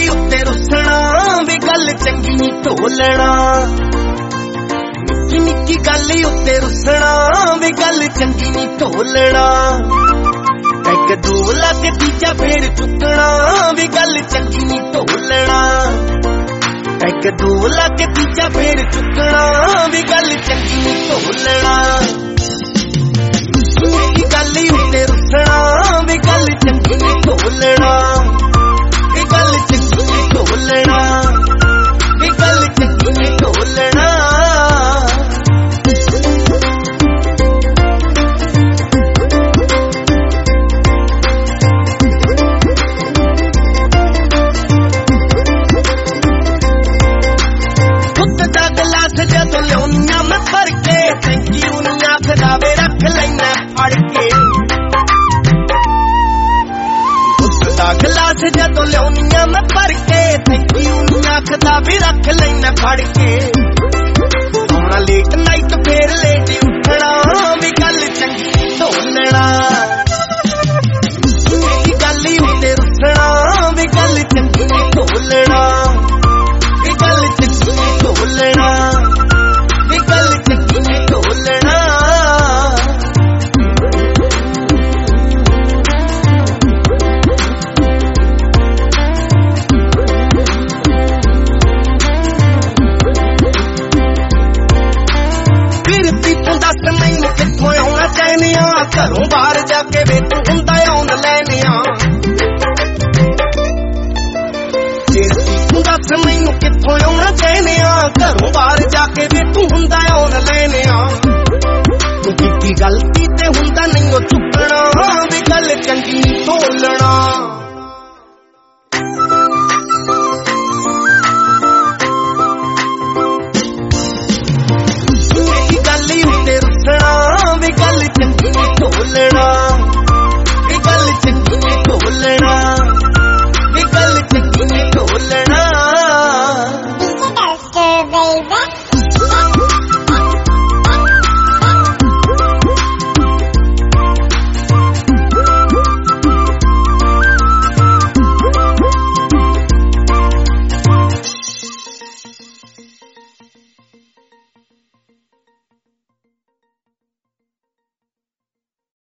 ਗੱਲ ਉੱਤੇ ਰੁੱਸਣਾ ਵੀ ਗੱਲ ਚੰਗੀ ਨੀ ਢੋਲਣਾ। ਨਿੱਕੀ ਨਿੱਕੀ ਗੱਲ ਉੱਤੇ ਰੁੱਸਣਾ ਵੀ ਗੱਲ ਚੰਗੀ ਨੀ ਢੋਲਣਾ। ਇੱਕ ਦੋ ਲੱਗ ਤੀਜਾ ਫੇਰ ਚੁੱਕਣਾ ਵੀ ਗੱਲ ਚੰਗੀ ਨੀ ਢੋਲਣਾ। ਇੱਕ ਦੋ ਲੱਗ ਤੀਜਾ ਫੇਰ ਚੁੱਕਣਾ ਵੀ ਗੱਲ ਚੰਗੀ ਨੀ ਢੋਲਣਾ। ਨਿੱਕੀ ਗੱਲ ਉੱਤੇ ਰੁੱਸਣਾ ਵੀ ਗੱਲ ਚੰਗੀ ਨੀ ਢੋਲਣਾ। ਵੀ ਗੱਲ ਚੰਗੀ ਨੀ ਢੋਲਣਾ। ਵੀ ਗੱਲ ਚੰਗੀ ਨੀ ਢੋਲਣਾ। ਜਦੋਂ ਲਿਆਉਣੀਆਂ ਮੈਂ ਭਰ ਕੇ ਥੈਂਕ ਯੂ ਨੀ ਆਖਦਾ ਵੇ ਰੱਖ ਲੈਣਾ ਫੜ ਕੇ। ਦੁੱਧ ਦਾ ਗਲਾਸ ਜਦੋਂ ਲਿਆਉਣੀਆਂ ਮੈਂ ਭਰ ਕੇ ਥੈਂਕ ਯੂ ਨੀ ਆਖਦਾ ਵੇ ਰੱਖ ਲੈਣਾ ਫੜ ਕੇ। ਸੋਣਾ ਲੇਟ ਨਾਈਟ ਫੇਰ ਲੇਟ ਉੱਠਣਾ ਵੀ ਗੱਲ ਚੰਗੀ ਢੋਲਣਾ। ਇਹ ਗੱਲ ਉੱਤੇ ਰੁੱਸਣਾ ਵੀ ਗੱਲ ਚੰਗੀ ਢੋਲਣਾ। ਵੀ ਗੱਲ ਚੰਗੀ ਢੋਲਣਾ। ਵੀ ਗੱਲ ਚੰਗੀ ਢੋਲਣਾ। ਫਿਰ ਤੂੰ ਦੱਸ ਮੈਨੂੰ ਕਿੱਥੋਂ ਆਉਣਾ ਚਾਹਨੀਆਂ ਘਰੋਂ ਬਾਹਰ ਜਾ ਕੇ ਵੇ ਤੂੰ ਹੁੰਦਾ ਆਉਣ ਲੈਣੀਆਂ। ਤੂੰ ਦੱਸ ਮੈਨੂੰ ਕਿੱਥੋਂ ਆਉਣਾ ਚਾਹਨੀਆਂ ਘਰੋਂ ਬਾਹਰ ਜਾ ਕੇ ਵੇ ਤੂੰ ਹੁੰਦਾ ਆਉਣ ਲੈਣਿਆ। ਤੂੰ ਕੀਤੀ ਗਲਤੀ ਤੇ ਹੁੰਦਾ ਨਹੀਂ ਉਹ ਚੁੱਕਣਾ ਵੀ ਗੱਲ ਚੰਗੀ ਨੀ ਢੋਲਣਾ।